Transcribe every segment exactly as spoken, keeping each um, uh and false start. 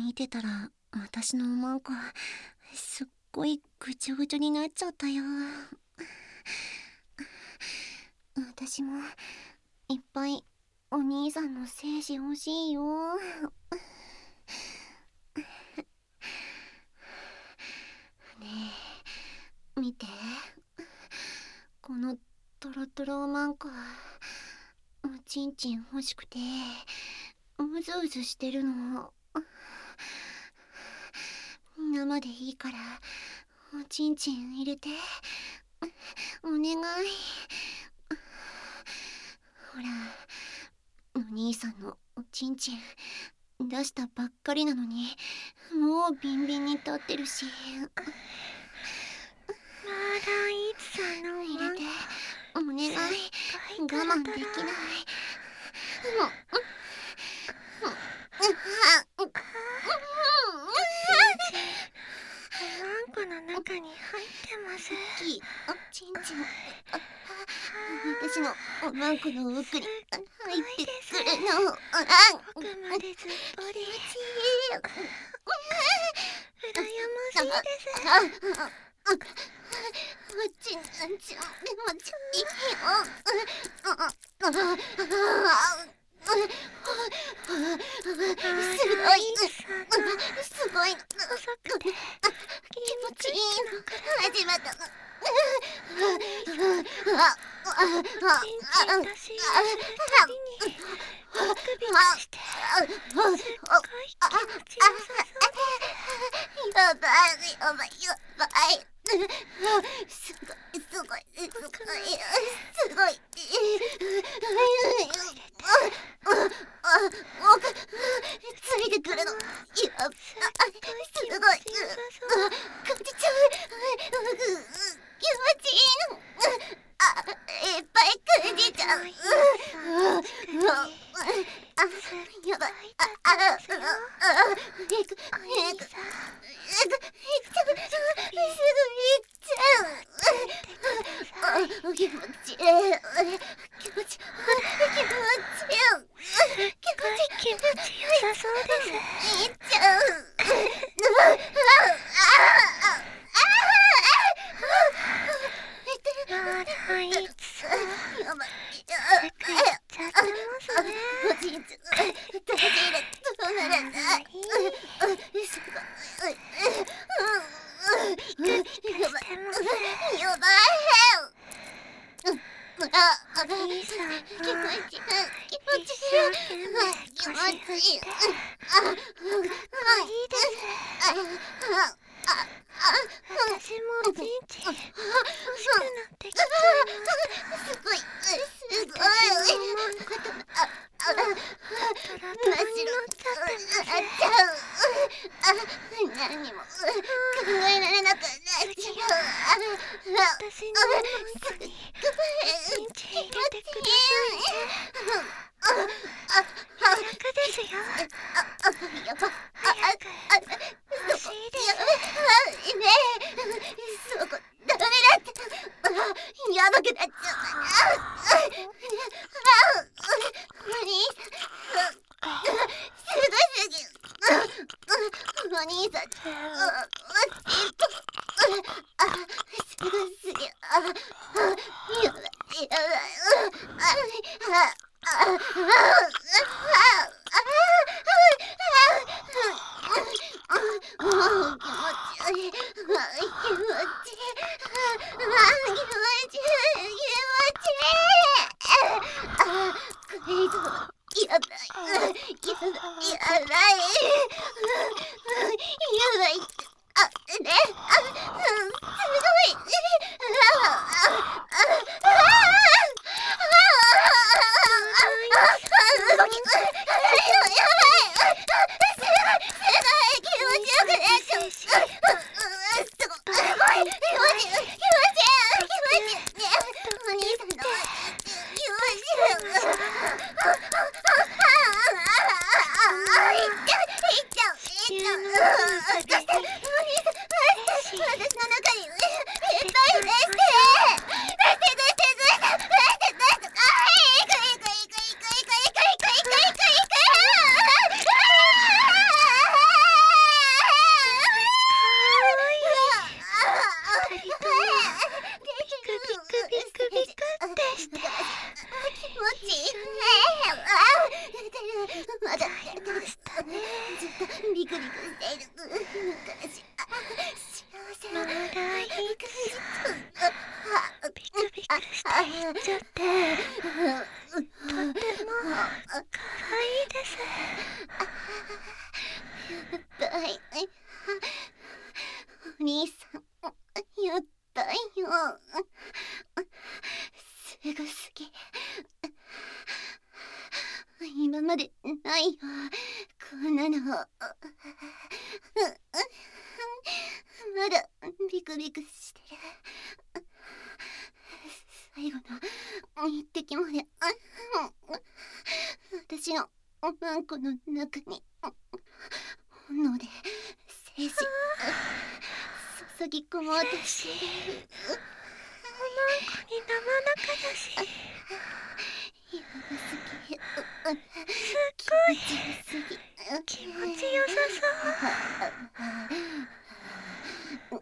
見てたら私のおまんこすっごいぐちょぐちょになっちゃったよ。私もいっぱいお兄さんの精子欲しいよ。ねえ見て、このトロトロおまんこおちんちん欲しくてうずうずしてるの。生でいいからおちんちん入れてお願い。ほら、お兄さんのおちんちん出したばっかりなのにもうビンビンに立ってるし。 まだいつさの入れてお願い。我慢できない。もうおまんこの中に入ってます。 大きいおちんちん私のおまんこの奥に入ってくるの。 奥までずっぽり羨ましいです。 おちんちん気持ちいいよ。すごいすごい細くて気持ちいいの始まったの。 ちんちん出し入れするたびにビクビクしてすっごい気持ちよさそうです。 やばいやばいやばい。すごいすごいすごいすごい。ついてくるの。やばいすごい感じちゃう。気持ちいいの。あ、いっぱい感じちゃう。やばい。あ、あ、あ、あ、いく、いく、いく、いく、いく、すぐいっちゃう。気持ちいい。気持ち、気持ち、気持ち、 気持ちよさそうです。 いっちゃう。 まだいつさやばい。 せくいっちゃってますね。 おじいちゃん、大事入れ止められない。すごい。 ピクピクしてます。 やばい。あ、 お兄さんが気持ちいい。気持ち一生懸命気持腰ちいい。 振ってかっこいいです。私もおちんちん欲しくなってきちゃいます。 すごい。すごい。 私のおまんこトロトロになっちゃってます。 何も考えられなくなっちゃう。 私のおまんこにおちんちん入れてくださいね。早くですよ。 やば。 早く欲しいです。 ねえ、そこダメだって。やばくなっちゃう。何？すごすぎる。お兄さん、すごすぎる。やばいやばい。 ましたね。 ずっとビクビクしている昔、幸せなまだいいですよ。ビクビクしていっちゃってとっても可愛いです。 やったい。お兄さん、やったいよ。すぐすぎ。今までないよ、こんなの。まだビクビクしてる。最後の一滴まで私のおまんこの中に本能で精子注ぎ込もうとしている。 おまんこに生々だし、 やばすぎ。 すっごい気持ちよすぎ。 気持ちよさそう。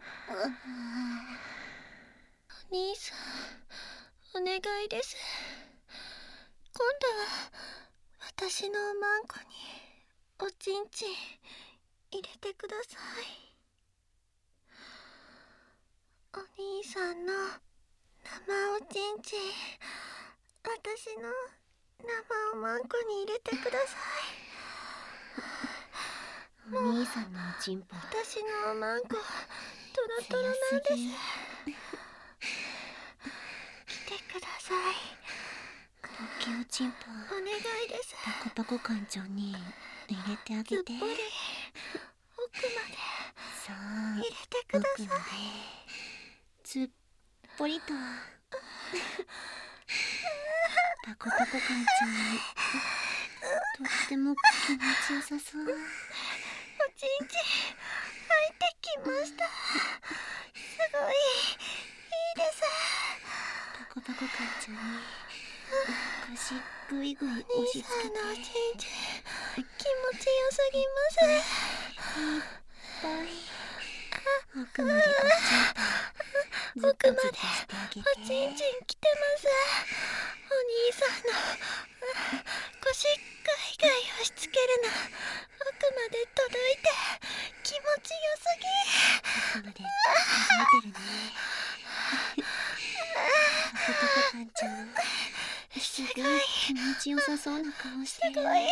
お兄さん、お願いです。今度は私のおまんこにおちんちん入れてください。お兄さんの生おちんちん、私の生おまんこに入れてください。 お兄さんのおちんぽ、 私のおまんこトロトロなんです。 強すぎ。 来てください。 大きいおちんぽ、 お願いです。 パコパコ館長に入れてあげ。 ずってぽり奥までそう入れてください。 奥までずっぽりとパコパコ館長にとっても気持ちよさそう。 おちんちん入ってきました。すごいいいです。 パコパコ館長に腰ぐいぐい押兄し付けて、 さんのおちんちん気持ちよすぎます。 いっぱい奥までおちんぽズ奥までコズコしてあげて。 おちんちん来てます。お兄さんの腰ガイガイ押し付けるの奥まで届いて気持ちよすぎ。 奥まで届いてるね。パコパコ館長、すごい気持ちよさそうな顔してる。 すごい。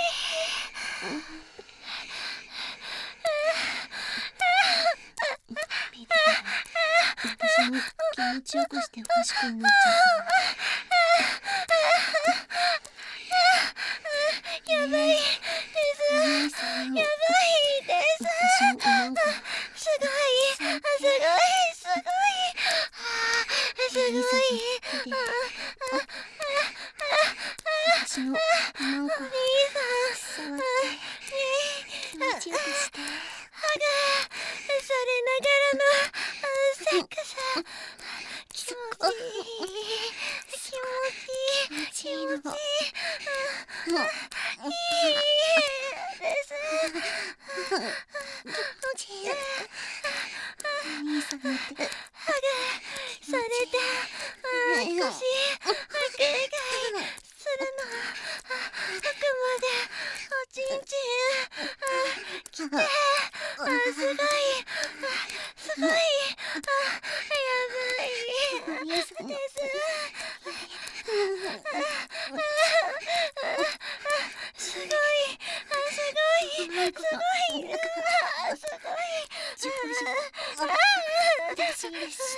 見てたら私も気持ちよくしてほしくなっちゃった。 やばいです。 お姉さん、 やばいです。 私もなんかすごい、すごい、すごい、すごい。 私のなんかお兄さん、 触って気持ちよくして。 歯がされながらのセックス、気持ちいい、気持ちいい、気持ちいい、いいです。 気持ちいい。お兄さんの手歯がされて腰ガイガイするの、奥までおちんちん来て、あ、すごい、すごい、あ、やばいです。すごい、あ、すごい、すごい、うわ、すごい。 自己自己私入れして。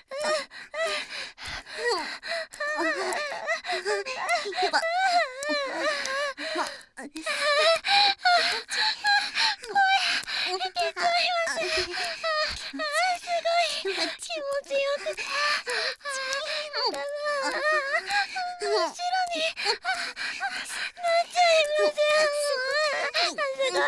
やば。 気持ちよくて、だわ、後ろになっちゃいますよ。すごいよ。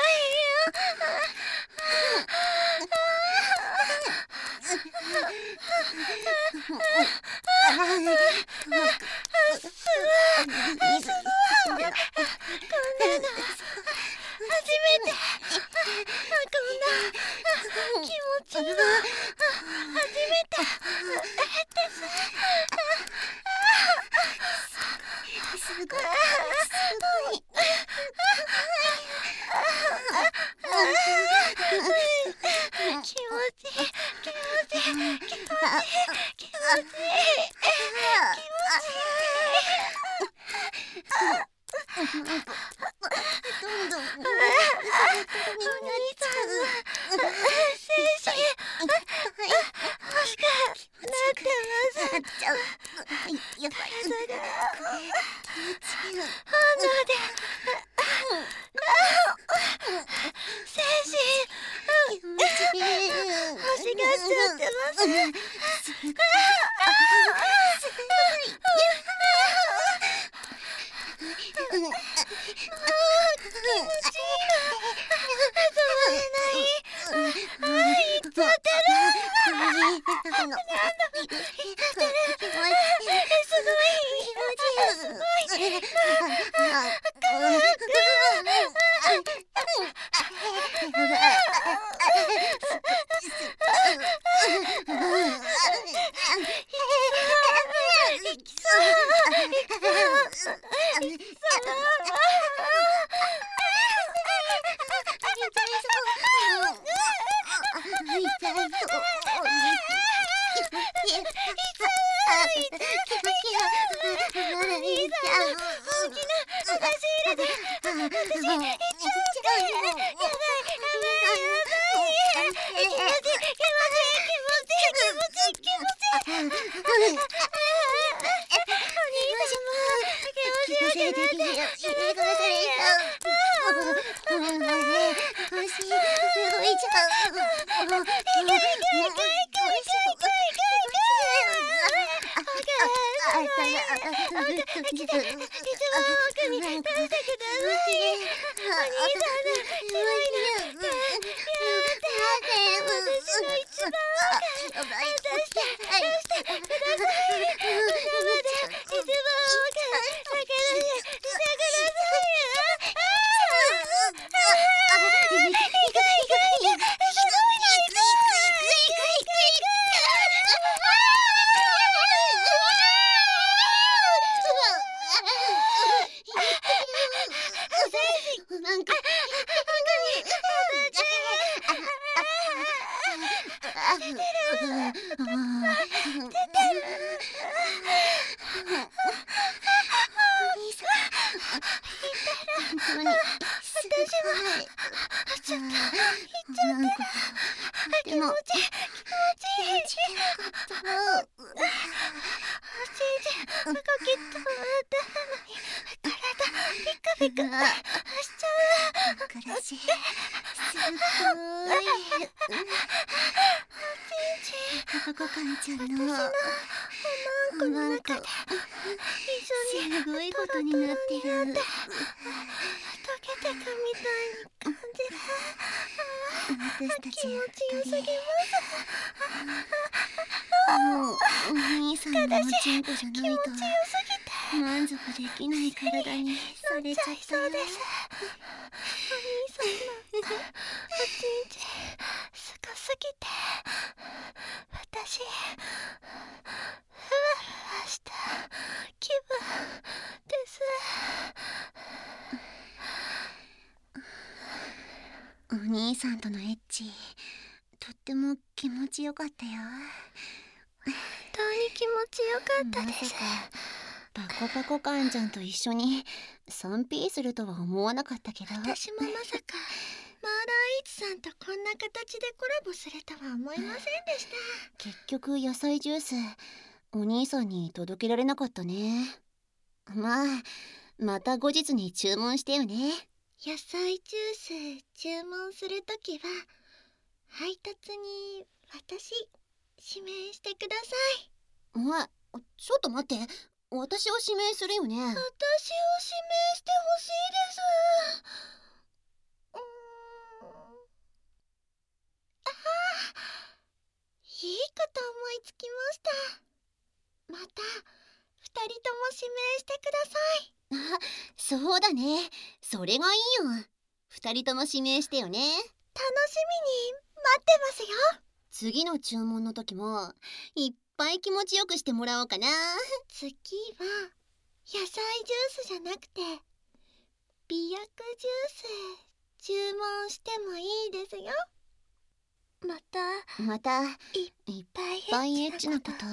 お兄さんとのエッチ、とっても気持ちよかったよ。 本当に気持ちよかったです。 まさかパコパコカンちゃんと一緒に スリーピー するとは思わなかったけど、 私もまさかマーラーイーツさんとこんな形でコラボするとは思いませんでした。 結局野菜ジュースお兄さんに届けられなかったね。まあまた後日に注文してよね。 野菜ジュース注文するときは配達に私指名してください。 あ、ちょっと待って、私を指名するよね。私を指名してほしいです。うーん、あー、いいこと思いつきました。また二人とも指名してください。 あ、そうだね、それがいいよ。二人とも指名してよね。 楽しみに待ってますよ。 次の注文の時もいっぱい気持ちよくしてもらおうかな。 次は野菜ジュースじゃなくて美薬ジュース注文してもいいですよ。またまたいっいっぱいエッチなこと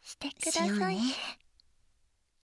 してくださいしようね。 ね。